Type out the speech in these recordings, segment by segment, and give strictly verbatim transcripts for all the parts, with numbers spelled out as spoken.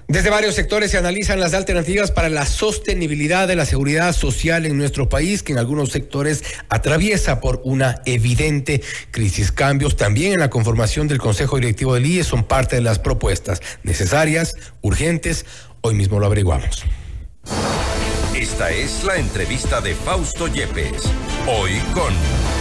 Desde varios sectores se analizan las alternativas para la sostenibilidad de la seguridad social en nuestro país, que en algunos sectores atraviesa por una evidente crisis. Cambios también en la conformación del Consejo Directivo del I E S son parte de las propuestas necesarias, urgentes. Hoy mismo lo averiguamos. Esta es la entrevista de Fausto Yepes. Hoy con...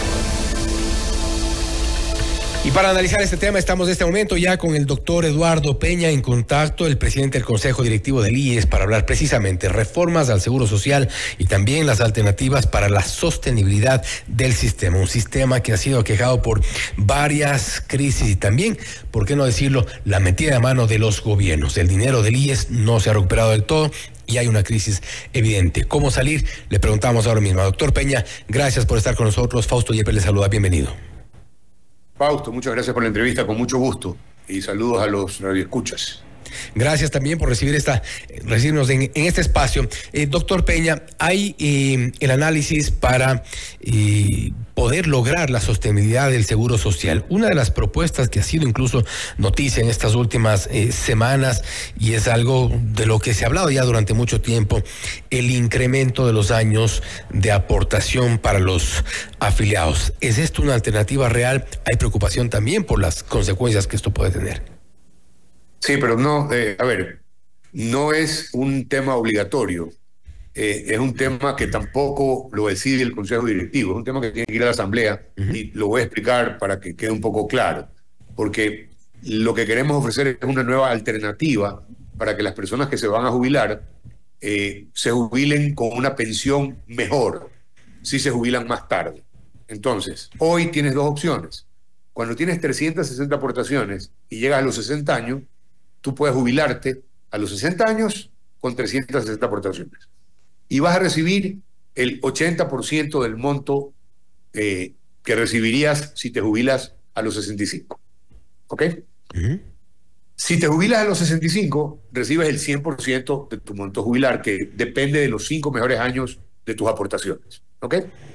Y para analizar este tema estamos en este momento ya con el doctor Eduardo Peña en contacto, el presidente del Consejo Directivo del I E S, para hablar precisamente reformas al Seguro Social y también las alternativas para la sostenibilidad del sistema. Un sistema que ha sido aquejado por varias crisis y también, por qué no decirlo, la metida de mano de los gobiernos. El dinero del I E S no se ha recuperado del todo y hay una crisis evidente. ¿Cómo salir? Le preguntamos ahora mismo. Doctor Peña, gracias por estar con nosotros. Fausto Yepes le saluda. Bienvenido. Fausto, muchas gracias por la entrevista, con mucho gusto, y saludos a los radioescuchas. Gracias también por recibir esta, recibirnos en, en este espacio. Eh, doctor Peña, hay eh, el análisis para eh, poder lograr la sostenibilidad del Seguro Social. Una de las propuestas que ha sido incluso noticia en estas últimas eh, semanas, y es algo de lo que se ha hablado ya durante mucho tiempo, el incremento de los años de aportación para los afiliados. ¿Es esto una alternativa real? Hay preocupación también por las consecuencias que esto puede tener. Sí, pero no, eh, a ver, no es un tema obligatorio, eh, es un tema que tampoco lo decide el Consejo Directivo, es un tema que tiene que ir a la Asamblea, uh-huh. Y lo voy a explicar para que quede un poco claro, porque lo que queremos ofrecer es una nueva alternativa para que las personas que se van a jubilar eh, se jubilen con una pensión mejor, si se jubilan más tarde. Entonces, hoy tienes dos opciones. Cuando tienes trescientas sesenta aportaciones y llegas a los sesenta años, tú puedes jubilarte a los sesenta años con trescientas sesenta aportaciones. Y vas a recibir el ochenta por ciento del monto eh, que recibirías si te jubilas a los sesenta y cinco. ¿Ok? Uh-huh. Si te jubilas a los sesenta y cinco, recibes el cien por ciento de tu monto jubilar, que depende de los cinco mejores años de tus aportaciones. ¿Ok?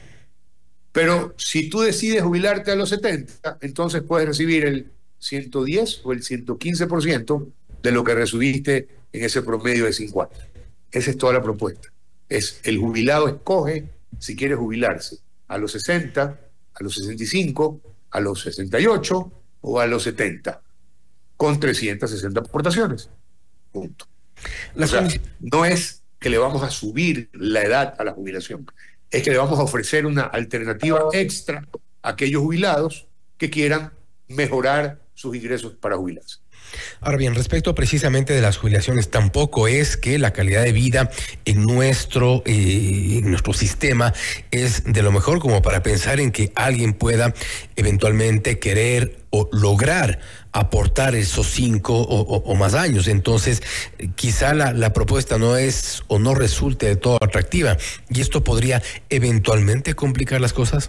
Pero si tú decides jubilarte a los setenta, entonces puedes recibir el ciento diez o el ciento quince por ciento de lo que recibiste en ese promedio de cinco años. Esa es toda la propuesta. Es el jubilado escoge si quiere jubilarse a los sesenta, a los sesenta y cinco, a los sesenta y ocho o a los setenta, con trescientas sesenta aportaciones. Punto. O sea, no es que le vamos a subir la edad a la jubilación, es que le vamos a ofrecer una alternativa extra a aquellos jubilados que quieran mejorar sus ingresos para jubilarse. Ahora bien, respecto precisamente de las jubilaciones, tampoco es que la calidad de vida en nuestro, eh, en nuestro sistema es de lo mejor como para pensar en que alguien pueda eventualmente querer o lograr aportar esos cinco o, o, o más años. Entonces, quizá la, la propuesta no es o no resulte de todo atractiva, y esto podría eventualmente complicar las cosas.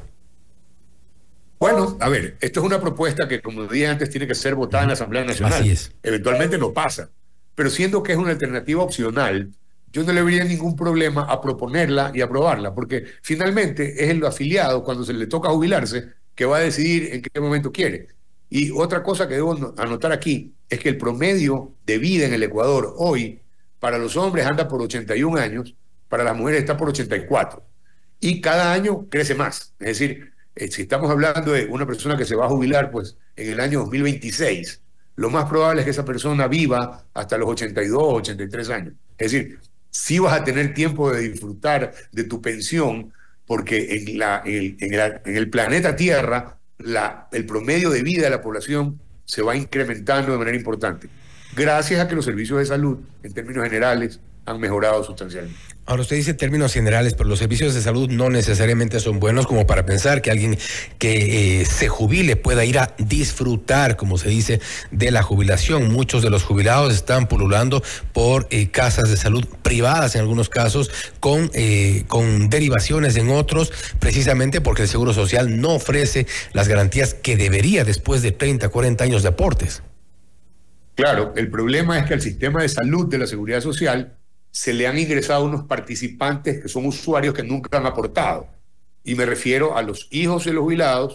Bueno, a ver, esto es una propuesta que, como dije antes, tiene que ser votada en la Asamblea Nacional. Así es. Eventualmente no pasa. Pero siendo que es una alternativa opcional, yo no le vería ningún problema a proponerla y aprobarla, porque finalmente es el afiliado, cuando se le toca jubilarse, que va a decidir en qué momento quiere. Y otra cosa que debo anotar aquí es que el promedio de vida en el Ecuador hoy, para los hombres anda por ochenta y un años, para las mujeres está por ochenta y cuatro. Y cada año crece más. Es decir, Eh, si estamos hablando de una persona que se va a jubilar pues en el año dos mil veintiséis, lo más probable es que esa persona viva hasta los ochenta y dos, ochenta y tres años. Es decir, sí vas a tener tiempo de disfrutar de tu pensión, porque en, la, en, el, en, el, en el planeta Tierra la, el promedio de vida de la población se va incrementando de manera importante, gracias a que los servicios de salud, en términos generales, han mejorado sustancialmente. Ahora, usted dice términos generales, pero los servicios de salud no necesariamente son buenos como para pensar que alguien que eh, se jubile pueda ir a disfrutar, como se dice, de la jubilación. Muchos de los jubilados están pululando por eh, casas de salud privadas en algunos casos, con, eh, con derivaciones en otros, precisamente porque el Seguro Social no ofrece las garantías que debería después de treinta, cuarenta años de aportes. Claro, el problema es que al sistema de salud de la Seguridad Social se le han ingresado unos participantes que son usuarios que nunca han aportado. Y me refiero a los hijos de los jubilados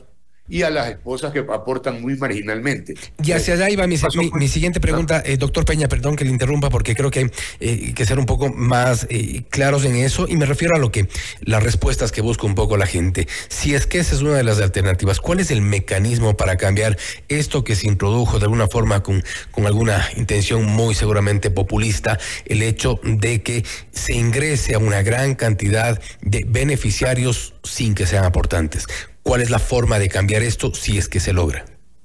y a las esposas que aportan muy marginalmente. Y hacia allá iba mi, mi, mi siguiente pregunta, eh, doctor Peña, perdón que le interrumpa porque creo que hay eh, que ser un poco más eh, claros en eso, y me refiero a lo que, las respuestas que busca un poco la gente. Si es que esa es una de las alternativas, ¿cuál es el mecanismo para cambiar esto que se introdujo de alguna forma con, con alguna intención muy seguramente populista, el hecho de que se ingrese a una gran cantidad de beneficiarios sin que sean aportantes? ¿Cuál es la forma de cambiar esto si es que se logra?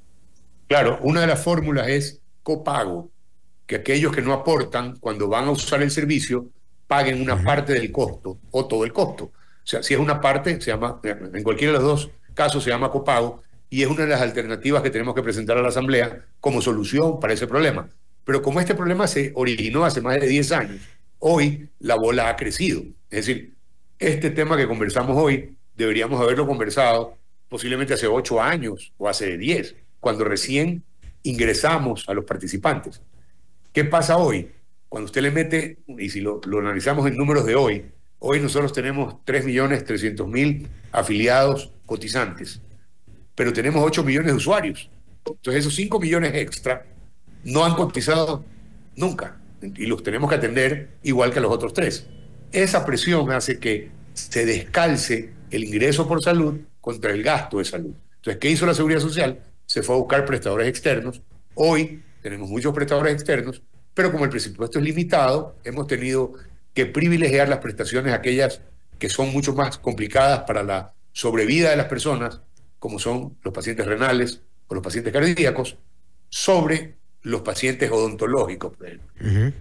Claro, una de las fórmulas es copago, que aquellos que no aportan, cuando van a usar el servicio, paguen una uh-huh. parte del costo o todo el costo. O sea, si es una parte, se llama, en cualquiera de los dos casos se llama copago, y es una de las alternativas que tenemos que presentar a la Asamblea como solución para ese problema. Pero como este problema se originó hace más de diez años, hoy la bola ha crecido. Es decir, este tema que conversamos hoy deberíamos haberlo conversado posiblemente hace ocho años o hace diez, cuando recién ingresamos a los participantes. ¿Qué pasa hoy? Cuando usted le mete, y si lo, lo analizamos en números de hoy, hoy nosotros tenemos tres millones trescientos mil afiliados cotizantes, pero tenemos ocho millones de usuarios. Entonces esos cinco millones extra no han cotizado nunca, y los tenemos que atender igual que a los otros tres. Esa presión hace que se descalce el ingreso por salud contra el gasto de salud. Entonces, ¿qué hizo la Seguridad Social? Se fue a buscar prestadores externos. Hoy tenemos muchos prestadores externos, pero como el presupuesto es limitado, hemos tenido que privilegiar las prestaciones aquellas que son mucho más complicadas para la sobrevida de las personas, como son los pacientes renales o los pacientes cardíacos, sobre los pacientes odontológicos. Uh-huh.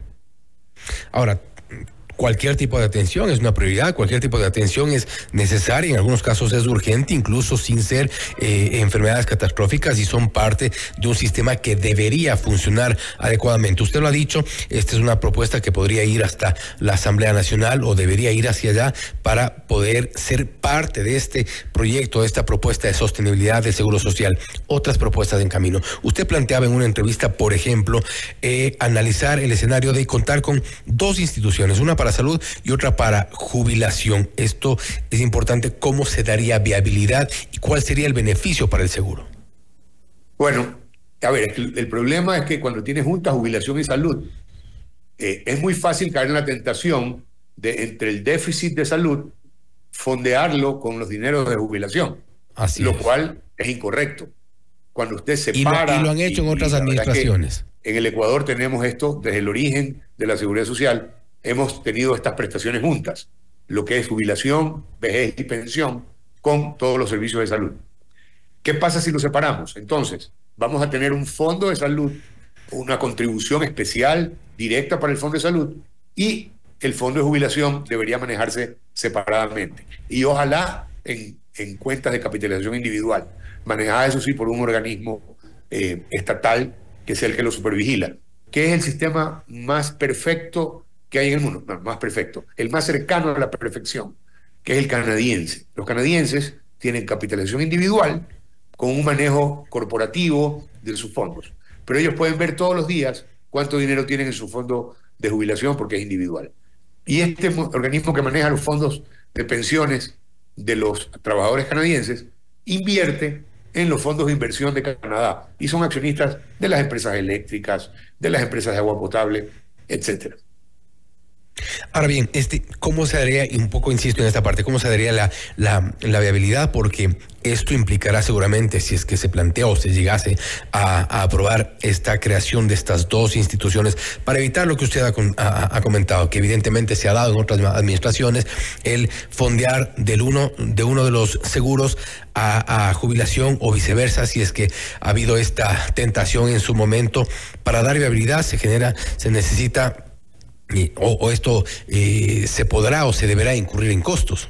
Ahora, cualquier tipo de atención es una prioridad, cualquier tipo de atención es necesaria, en algunos casos es urgente, incluso sin ser eh, enfermedades catastróficas, y son parte de un sistema que debería funcionar adecuadamente. Usted lo ha dicho, esta es una propuesta que podría ir hasta la Asamblea Nacional o debería ir hacia allá para poder ser parte de este proyecto, de esta propuesta de sostenibilidad del Seguro Social. Otras propuestas en camino. Usted planteaba en una entrevista, por ejemplo, eh, analizar el escenario de contar con dos instituciones, una para salud y otra para jubilación. Esto es importante. ¿Cómo se daría viabilidad y cuál sería el beneficio para el seguro? Bueno, a ver, el, el problema es que cuando tienes junta jubilación y salud, eh, es muy fácil caer en la tentación de, entre el déficit de salud, fondearlo con los dineros de jubilación. Así lo es. Cual es incorrecto. Cuando usted separa... Y lo, y lo han hecho y, en otras administraciones. En el Ecuador tenemos esto desde el origen de la Seguridad Social. Hemos tenido estas prestaciones juntas, lo que es jubilación, vejez y pensión, con todos los servicios de salud. ¿Qué pasa si lo separamos? Entonces, vamos a tener un fondo de salud, una contribución especial directa para el fondo de salud, y el fondo de jubilación debería manejarse separadamente. Y ojalá en, en cuentas de capitalización individual, manejada eso sí por un organismo eh, estatal que sea el que lo supervigila, que es el sistema más perfecto que hay en el mundo, no, más perfecto, el más cercano a la perfección, que es el canadiense. Los canadienses tienen capitalización individual con un manejo corporativo de sus fondos, pero ellos pueden ver todos los días cuánto dinero tienen en su fondo de jubilación porque es individual. Y este organismo que maneja los fondos de pensiones de los trabajadores canadienses invierte en los fondos de inversión de Canadá y son accionistas de las empresas eléctricas, de las empresas de agua potable, etcétera. Ahora bien, este, ¿cómo se daría, y un poco insisto en esta parte, cómo se daría la, la, la viabilidad? Porque esto implicará seguramente, si es que se plantea o se llegase a, a aprobar esta creación de estas dos instituciones, para evitar lo que usted ha, ha, ha comentado, que evidentemente se ha dado en otras administraciones, el fondear del uno, de uno de los seguros a, a jubilación o viceversa, si es que ha habido esta tentación en su momento. Para dar viabilidad se genera, se necesita... O, o esto eh, se podrá o se deberá incurrir en costos.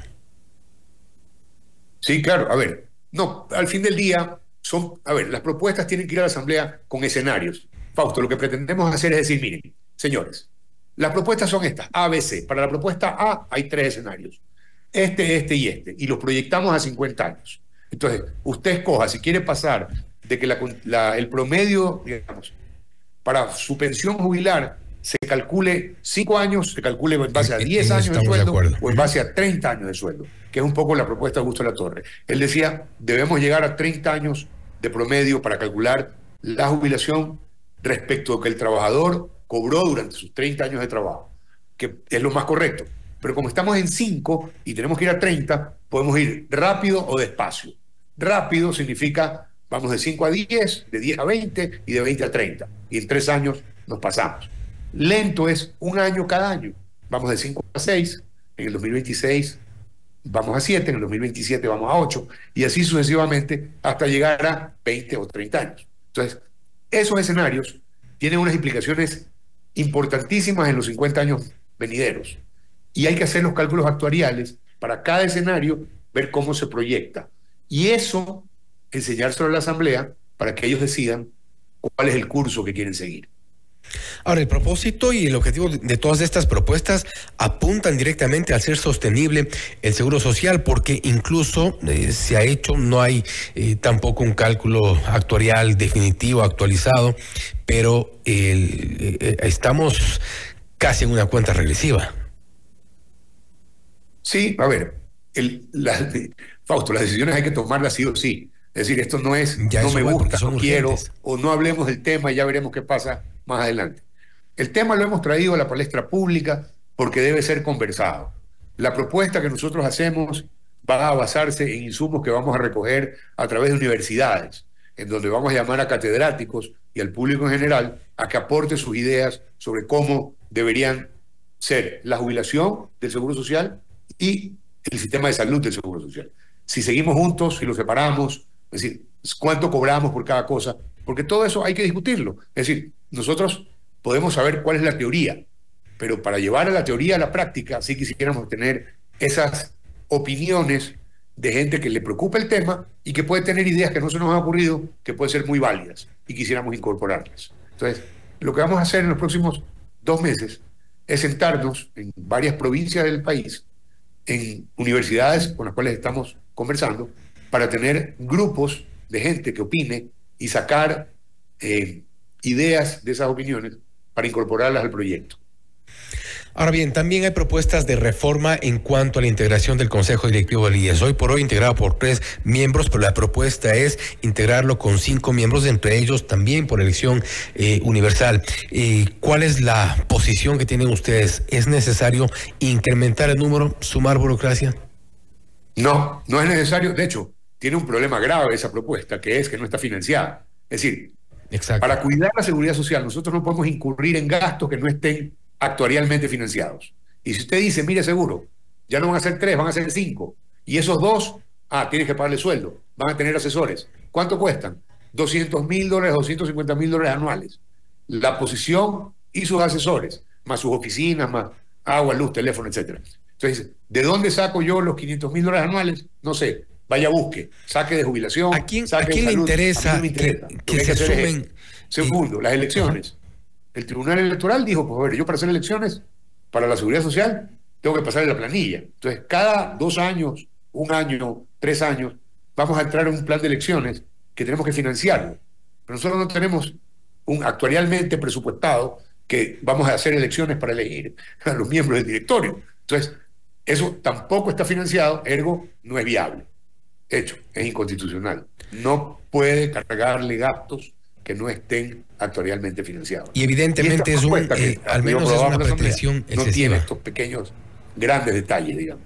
Sí, claro. A ver, no, al fin del día, son, a ver, las propuestas tienen que ir a la Asamblea con escenarios. Fausto, lo que pretendemos hacer es decir, miren, señores, las propuestas son estas, A, B, C. Para la propuesta A hay tres escenarios, este, este y este, y los proyectamos a cincuenta años. Entonces, usted escoja si quiere pasar de que la, la, el promedio, digamos, para su pensión jubilar se calcule cinco años, se calcule en base a diez En- años de estamos de sueldo acuerdo. o en base a treinta años de sueldo, que es un poco la propuesta de Augusto Latorre. Él decía, debemos llegar a treinta años de promedio para calcular la jubilación respecto a lo que el trabajador cobró durante sus treinta años de trabajo, que es lo más correcto. Pero como estamos en cinco y tenemos que ir a treinta, podemos ir rápido o despacio. Rápido significa, vamos de cinco a diez, de diez a veinte y de veinte a treinta. Y en tres años nos pasamos. Lento es un año cada año. Vamos de cinco a seis, en el dos mil veintiséis vamos a siete, en el dos mil veintisiete vamos a ocho, y así sucesivamente hasta llegar a veinte o treinta años. Entonces, esos escenarios tienen unas implicaciones importantísimas en los cincuenta años venideros. Y hay que hacer los cálculos actuariales para cada escenario, ver cómo se proyecta. Y eso, enseñárselo a la Asamblea para que ellos decidan cuál es el curso que quieren seguir. Ahora, el propósito y el objetivo de todas estas propuestas apuntan directamente al ser sostenible el seguro social, porque incluso eh, se ha hecho, no hay eh, tampoco un cálculo actuarial definitivo, actualizado, pero el, eh, estamos casi en una cuenta regresiva. Sí, a ver, el, la, Fausto, las decisiones hay que tomarlas sí o sí. Es decir, esto no es, Ya no eso me voy, gusta, porque son no quiero, urgentes. o no hablemos del tema y ya veremos qué pasa más adelante. El tema lo hemos traído a la palestra pública porque debe ser conversado. La propuesta que nosotros hacemos va a basarse en insumos que vamos a recoger a través de universidades, en donde vamos a llamar a catedráticos y al público en general a que aporte sus ideas sobre cómo deberían ser la jubilación del Seguro Social y el sistema de salud del Seguro Social. Si seguimos juntos, si lo separamos, es decir, cuánto cobramos por cada cosa, porque todo eso hay que discutirlo. Es decir, nosotros podemos saber cuál es la teoría, pero para llevar a la teoría a la práctica sí quisiéramos tener esas opiniones de gente que le preocupa el tema y que puede tener ideas que no se nos han ocurrido, que pueden ser muy válidas y quisiéramos incorporarlas. Entonces, lo que vamos a hacer en los próximos dos meses es sentarnos en varias provincias del país, en universidades con las cuales estamos conversando, para tener grupos de gente que opine y sacar eh, ideas de esas opiniones para incorporarlas al proyecto. Ahora bien, también hay propuestas de reforma en cuanto a la integración del Consejo Directivo del I E S. Hoy por hoy integrado por tres miembros, pero la propuesta es integrarlo con cinco miembros, entre ellos también por elección eh, universal. Eh, ¿Cuál es la posición que tienen ustedes? ¿Es necesario incrementar el número, sumar burocracia? No, no es necesario. De hecho, tiene un problema grave esa propuesta, que es que no está financiada. Es decir, Exacto. Para cuidar la seguridad social, nosotros no podemos incurrir en gastos que no estén actuarialmente financiados. Y si usted dice, mire, seguro, ya no van a ser tres, van a ser cinco. Y esos dos, ah, tienes que pagarle sueldo, van a tener asesores. ¿Cuánto cuestan? doscientos mil dólares, doscientos cincuenta mil dólares anuales. La posición y sus asesores, más sus oficinas, más agua, luz, teléfono, etcétera. Entonces, ¿de dónde saco yo los quinientos mil dólares anuales? No sé. Vaya, busque, saque de jubilación. ¿A quién, saque ¿a quién de le salud. interesa A mí no me que, interesa. que Lo hay se hacer es sumen? esto. Segundo, las elecciones. El Tribunal Electoral dijo, pues a ver, yo para hacer elecciones, para la seguridad social, tengo que pasar en la planilla. Entonces, cada dos años, un año, tres años, vamos a entrar en un plan de elecciones que tenemos que financiarlo. Pero nosotros no tenemos un actuarialmente presupuestado que vamos a hacer elecciones para elegir a los miembros del directorio. Entonces, eso tampoco está financiado, ergo no es viable. Hecho, es inconstitucional. No puede cargarle gastos que no estén actuarialmente financiados. Y evidentemente y es un, que, eh, al menos es una pretensión excesiva. No tiene estos pequeños, grandes detalles, digamos.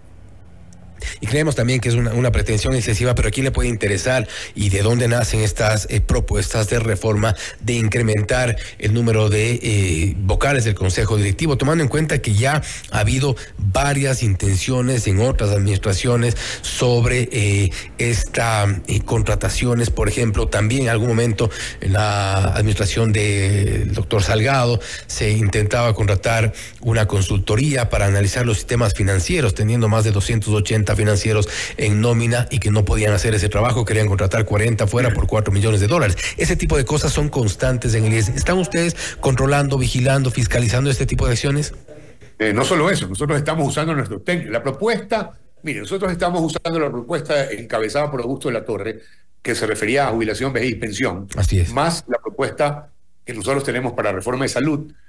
Y creemos también que es una, una pretensión excesiva, pero ¿a quién le puede interesar y de dónde nacen estas eh, propuestas de reforma de incrementar el número de eh, vocales del Consejo Directivo, tomando en cuenta que ya ha habido varias intenciones en otras administraciones sobre eh, estas eh, contrataciones? Por ejemplo, también en algún momento en la administración del doctor Salgado se intentaba contratar una consultoría para analizar los sistemas financieros, teniendo más de doscientos ochenta financieros en nómina y que no podían hacer ese trabajo, querían contratar cuarenta fuera por cuatro millones de dólares. Ese tipo de cosas son constantes en el I E S. ¿Están ustedes controlando, vigilando, fiscalizando este tipo de acciones? Eh, no solo eso, nosotros estamos usando nuestros técnicos. La propuesta, mire, nosotros estamos usando la propuesta encabezada por Augusto Latorre, que se refería a jubilación, vejez y pensión. Así es. Más la propuesta que nosotros tenemos para la reforma de salud,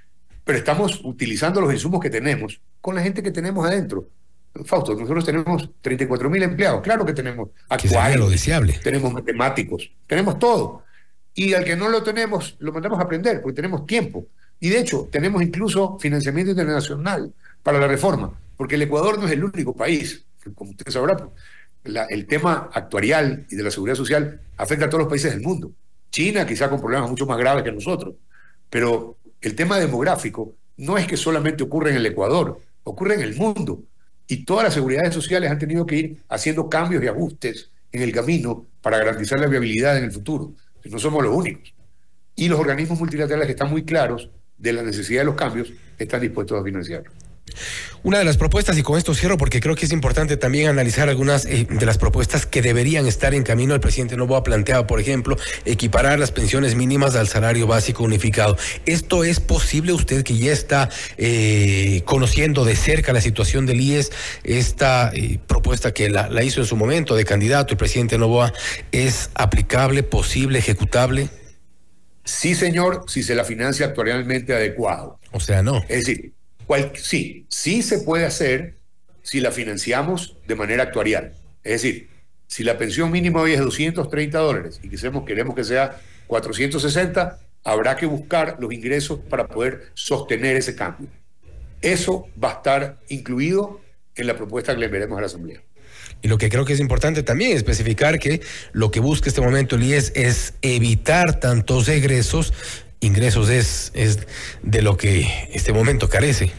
pero estamos utilizando los insumos que tenemos con la gente que tenemos adentro. Fausto, nosotros tenemos treinta y cuatro mil empleados, claro que tenemos actuarios, lo deseable. Tenemos matemáticos, tenemos todo. Y al que no lo tenemos, lo mandamos a aprender, porque tenemos tiempo. Y de hecho, tenemos incluso financiamiento internacional para la reforma, porque el Ecuador no es el único país, como usted sabrá, la, el tema actuarial y de la seguridad social afecta a todos los países del mundo. China quizá con problemas mucho más graves que nosotros, pero el tema demográfico no es que solamente ocurre en el Ecuador, ocurre en el mundo. Y todas las seguridades sociales han tenido que ir haciendo cambios y ajustes en el camino para garantizar la viabilidad en el futuro. No somos los únicos. Y los organismos multilaterales que están muy claros de la necesidad de los cambios están dispuestos a financiarlo. Una de las propuestas, y con esto cierro porque creo que es importante también analizar algunas eh, de las propuestas que deberían estar en camino. El presidente Noboa planteaba, por ejemplo, equiparar las pensiones mínimas al salario básico unificado. ¿Esto es posible? Usted que ya está eh, conociendo de cerca la situación del I E S, esta eh, propuesta que la, la hizo en su momento de candidato el presidente Noboa, ¿es aplicable, posible, ejecutable? Sí, señor, si se la financia actuarialmente adecuado. O sea, no. Es decir, Cual, sí, sí se puede hacer si la financiamos de manera actuarial. Es decir, si la pensión mínima hoy es doscientos treinta dólares y queremos, queremos que sea cuatrocientos sesenta, habrá que buscar los ingresos para poder sostener ese cambio. Eso va a estar incluido en la propuesta que le enviaremos a la Asamblea. Y lo que creo que es importante también es especificar que lo que busca este momento el I E S es evitar tantos egresos. Ingresos es, es de lo que este momento carece.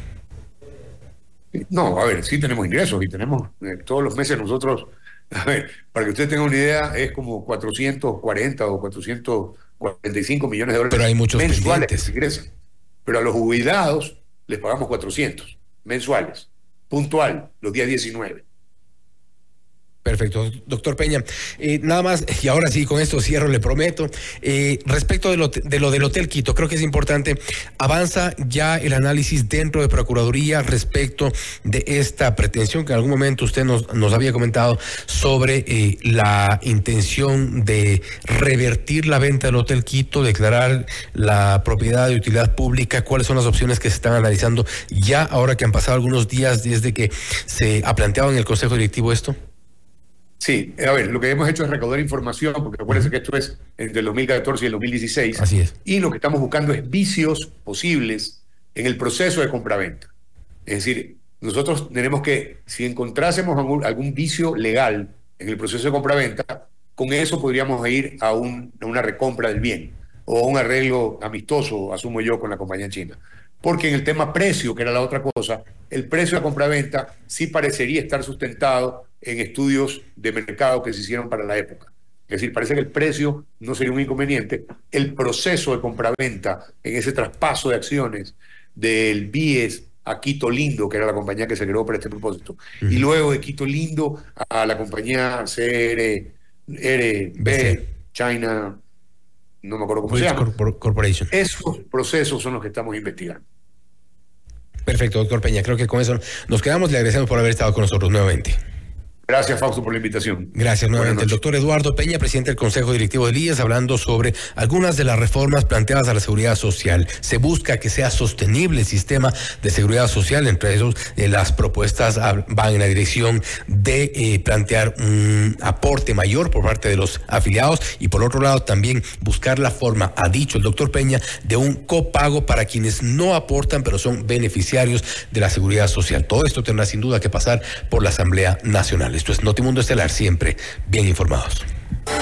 No, a ver, sí tenemos ingresos y tenemos eh, todos los meses nosotros, a ver, para que usted tenga una idea, es como cuatrocientos cuarenta o cuatrocientos cuarenta y cinco millones de dólares. Pero hay muchos mensuales pendientes. Que ingresan. Pero a los jubilados les pagamos cuatrocientos mensuales, puntual, los días diecinueve. Perfecto, doctor Peña. Eh, nada más, y ahora sí, con esto cierro, le prometo. Eh, respecto de lo, de lo del Hotel Quito, creo que es importante, avanza ya el análisis dentro de Procuraduría respecto de esta pretensión que en algún momento usted nos, nos había comentado sobre eh, la intención de revertir la venta del Hotel Quito, declarar la propiedad de utilidad pública. ¿Cuáles son las opciones que se están analizando ya ahora que han pasado algunos días desde que se ha planteado en el Consejo Directivo esto? Sí, a ver, lo que hemos hecho es recaudar información, porque acuérdense que esto es entre el dos mil catorce y el dos mil dieciséis. Así es. Y lo que estamos buscando es vicios posibles en el proceso de compraventa. Es decir, nosotros tenemos que, si encontrásemos algún, algún vicio legal en el proceso de compraventa, con eso podríamos ir a, un, a una recompra del bien o a un arreglo amistoso, asumo yo, con la compañía china. Porque en el tema precio, que era la otra cosa, el precio de compraventa sí parecería estar sustentado en estudios de mercado que se hicieron para la época. Es decir, parece que el precio no sería un inconveniente. El proceso de compraventa en ese traspaso de acciones del B I E S a Quito Lindo, que era la compañía que se creó para este propósito, uh-huh. y luego de Quito Lindo a la compañía C R B, China, no me acuerdo cómo se llama. Corporation. Esos procesos son los que estamos investigando. Perfecto, doctor Peña. Creo que con eso nos quedamos. Le agradecemos por haber estado con nosotros nuevamente. Gracias, Fausto, por la invitación. Gracias nuevamente. El doctor Eduardo Peña, presidente del Consejo Directivo del I E S, hablando sobre algunas de las reformas planteadas a la seguridad social. Se busca que sea sostenible el sistema de seguridad social. Entre esos, eh, las propuestas van en la dirección de eh, plantear un aporte mayor por parte de los afiliados y, por otro lado, también buscar la forma, ha dicho el doctor Peña, de un copago para quienes no aportan, pero son beneficiarios de la seguridad social. Todo esto tendrá sin duda que pasar por la Asamblea Nacional. Esto es Notimundo Estelar, siempre bien informados.